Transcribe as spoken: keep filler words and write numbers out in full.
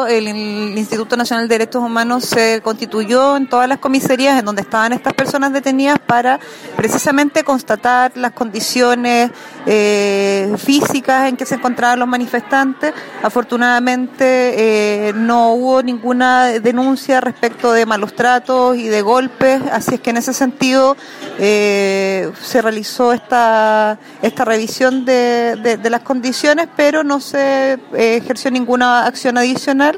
tiempo el, el Instituto Nacional de Derechos Humanos se constituyó en todas las comisarías en donde estaban estas personas detenidas para precisamente constatar las condiciones eh, físicas en que se encontraban los manifestantes. Afortunadamente eh, no hubo ninguna denuncia respecto de malos tratos y de golpes, así es que en ese sentido eh, se realizó esta, esta revisión de, de, de las condiciones, pero no se eh, ejerció ninguna acción adicional